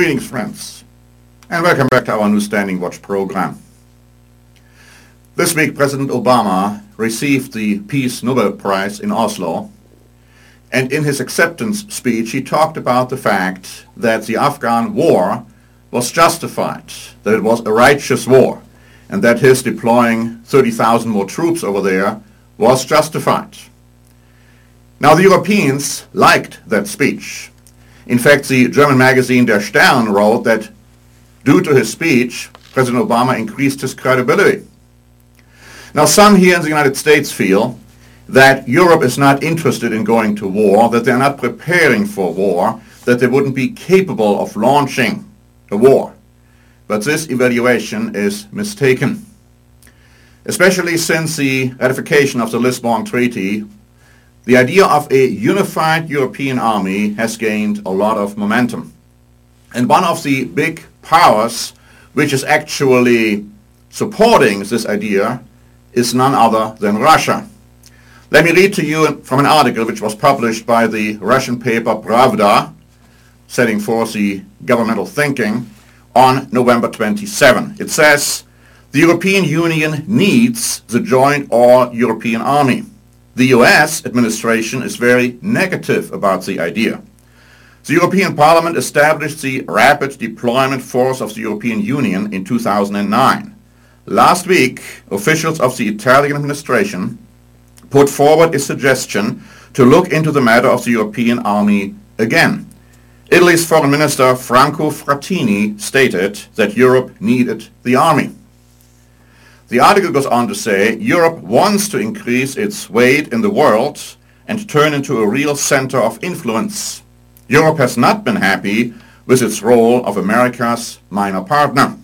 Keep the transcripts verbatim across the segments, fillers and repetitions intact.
Greetings, friends, and welcome back to our new Standing Watch program. This week, President Obama received the Peace Nobel Prize in Oslo, and in his acceptance speech, he talked about the fact that the Afghan war was justified, that it was a righteous war, and that his deploying thirty thousand more troops over there was justified. Now, the Europeans liked that speech. In fact, the German magazine Der Stern wrote that due to his speech, President Obama increased his credibility. Now, some here in the United States feel that Europe is not interested in going to war, that they're not preparing for war, that they wouldn't be capable of launching a war. But this evaluation is mistaken. Especially since the ratification of the Lisbon Treaty, the idea of a unified European army has gained a lot of momentum. And one of the big powers which is actually supporting this idea is none other than Russia. Let me read to you from an article which was published by the Russian paper Pravda, setting forth the governmental thinking, on November twenty-seventh. It says, "The European Union needs the joint all-European army. The U S administration is very negative about the idea. The European Parliament established the Rapid Deployment Force of the European Union in two thousand nine. Last week, officials of the Italian administration put forward a suggestion to look into the matter of the European army again. Italy's Foreign Minister Franco Frattini stated that Europe needed the army." The article goes on to say, Europe wants to increase its weight in the world and turn into a real center of influence. Europe has not been happy with its role of America's minor partner.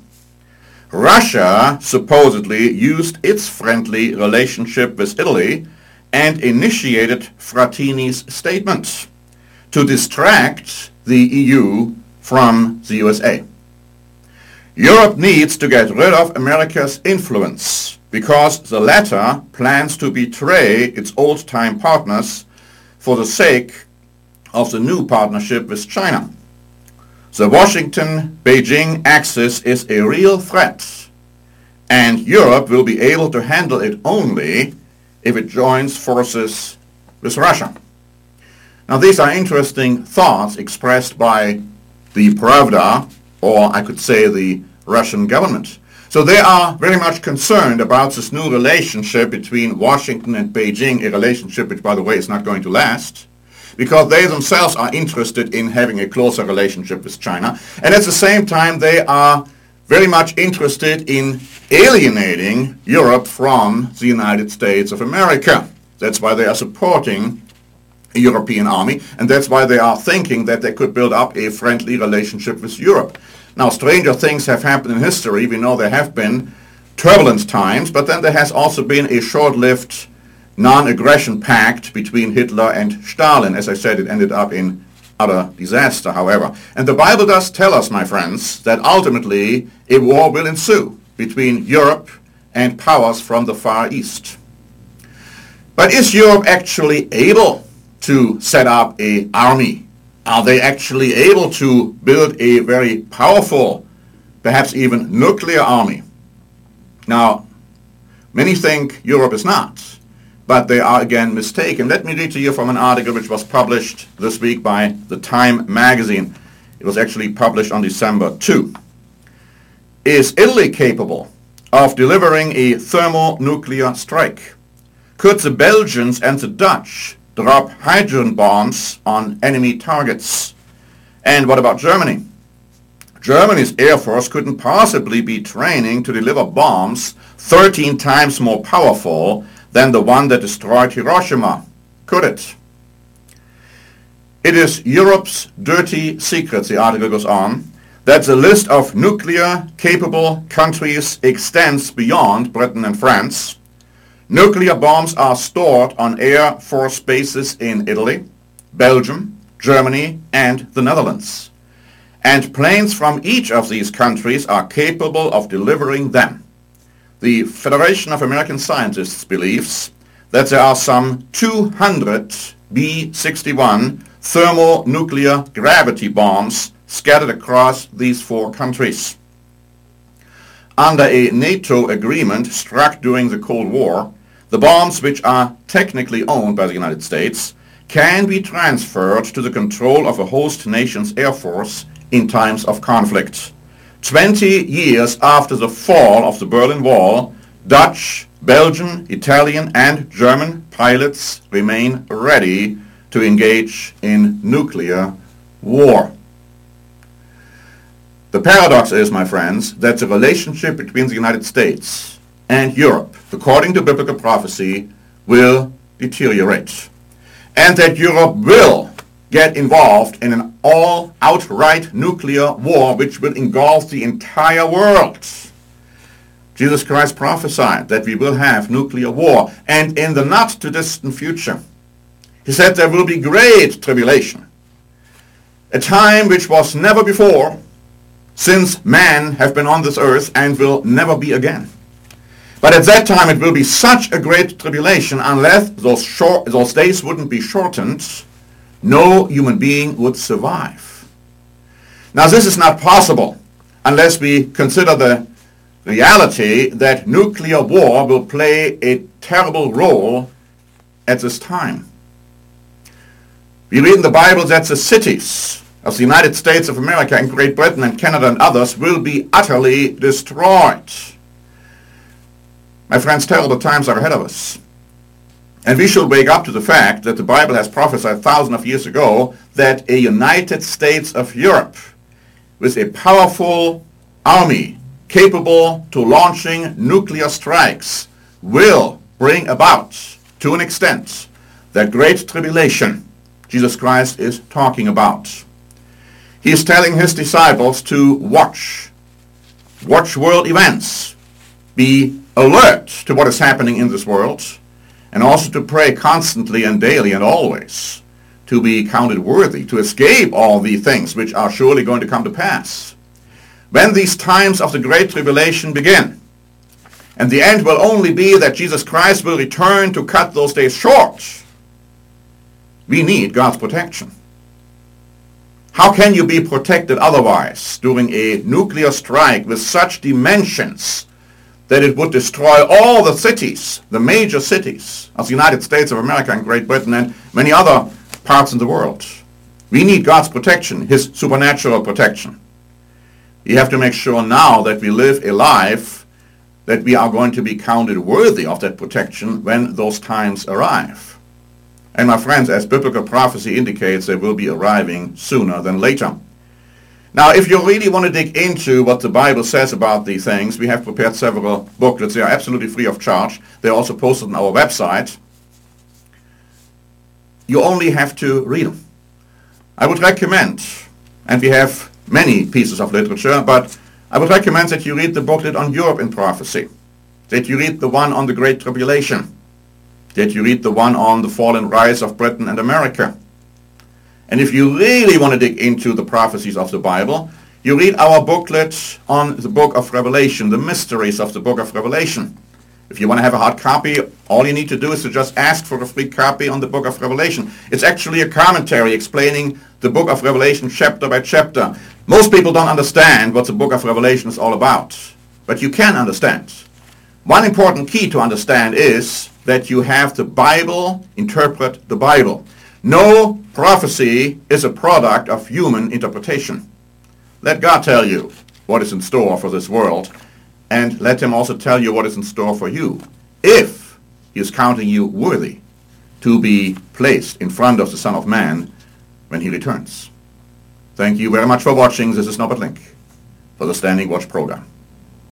Russia supposedly used its friendly relationship with Italy and initiated Frattini's statement to distract the E U from the U S A. Europe needs to get rid of America's influence because the latter plans to betray its old-time partners for the sake of the new partnership with China. The Washington-Beijing axis is a real threat, and Europe will be able to handle it only if it joins forces with Russia. Now, these are interesting thoughts expressed by the Pravda, or I could say the Russian government. So they are very much concerned about this new relationship between Washington and Beijing, a relationship which, by the way, is not going to last, because they themselves are interested in having a closer relationship with China. And at the same time, they are very much interested in alienating Europe from the United States of America. That's why they are supporting a European army, and that's why they are thinking that they could build up a friendly relationship with Europe. Now, stranger things have happened in history. We know there have been turbulent times, but then there has also been a short-lived non-aggression pact between Hitler and Stalin. As I said, it ended up in utter disaster, however. And the Bible does tell us, my friends, that ultimately a war will ensue between Europe and powers from the Far East. But is Europe actually able to set up an army? Are they actually able to build a very powerful, perhaps even nuclear army? Now, many think Europe is not, but they are again mistaken. Let me read to you from an article which was published this week by the Time magazine. It was actually published on December second. Is Italy capable of delivering a thermonuclear strike? Could the Belgians and the Dutch drop hydrogen bombs on enemy targets? And what about Germany? Germany's Air Force couldn't possibly be training to deliver bombs thirteen times more powerful than the one that destroyed Hiroshima, could it? It is Europe's dirty secret, the article goes on, that the list of nuclear-capable countries extends beyond Britain and France. Nuclear bombs are stored on Air Force bases in Italy, Belgium, Germany, and the Netherlands. And planes from each of these countries are capable of delivering them. The Federation of American Scientists believes that there are some two hundred B sixty-one thermonuclear gravity bombs scattered across these four countries. Under a NATO agreement struck during the Cold War, the bombs, which are technically owned by the United States, can be transferred to the control of a host nation's air force in times of conflict. Twenty years after the fall of the Berlin Wall, Dutch, Belgian, Italian, and German pilots remain ready to engage in nuclear war. The paradox is, my friends, that the relationship between the United States and Europe, according to biblical prophecy, will deteriorate, and that Europe will get involved in an all-outright nuclear war which will engulf the entire world. Jesus Christ prophesied that we will have nuclear war, and in the not-too-distant future, he said there will be great tribulation, a time which was never before, since man have been on this earth and will never be again. But at that time it will be such a great tribulation, unless those, short, those days wouldn't be shortened, no human being would survive. Now this is not possible unless we consider the reality that nuclear war will play a terrible role at this time. We read in the Bible that the cities of the United States of America and Great Britain and Canada and others will be utterly destroyed. My friends, terrible times are ahead of us. And we should wake up to the fact that the Bible has prophesied thousands of years ago that a United States of Europe with a powerful army capable to launching nuclear strikes will bring about, to an extent, that great tribulation Jesus Christ is talking about. He is telling his disciples to watch, watch world events, be alert to what is happening in this world, and also to pray constantly and daily and always to be counted worthy, to escape all the things which are surely going to come to pass. When these times of the Great Tribulation begin, and the end will only be that Jesus Christ will return to cut those days short, we need God's protection. How can you be protected otherwise during a nuclear strike with such dimensions that it would destroy all the cities, the major cities of the United States of America and Great Britain and many other parts in the world? We need God's protection, his supernatural protection. We have to make sure now that we live a life that we are going to be counted worthy of that protection when those times arrive. And my friends, as biblical prophecy indicates, they will be arriving sooner than later. Now, if you really want to dig into what the Bible says about these things, we have prepared several booklets. They are absolutely free of charge. They are also posted on our website. You only have to read them. I would recommend, and we have many pieces of literature, but I would recommend that you read the booklet on Europe in prophecy, that you read the one on the Great Tribulation, that you read the one on the fall and rise of Britain and America. And if you really want to dig into the prophecies of the Bible, you read our booklet on the book of Revelation, the mysteries of the book of Revelation. If you want to have a hard copy, all you need to do is to just ask for a free copy on the book of Revelation. It's actually a commentary explaining the book of Revelation chapter by chapter. Most people don't understand what the book of Revelation is all about, but you can understand. One important key to understand is that you have the Bible interpret the Bible. No prophecy is a product of human interpretation. Let God tell you what is in store for this world, and let him also tell you what is in store for you, if he is counting you worthy to be placed in front of the Son of Man when he returns. Thank you very much for watching. This is Norbert Link for the Standing Watch program.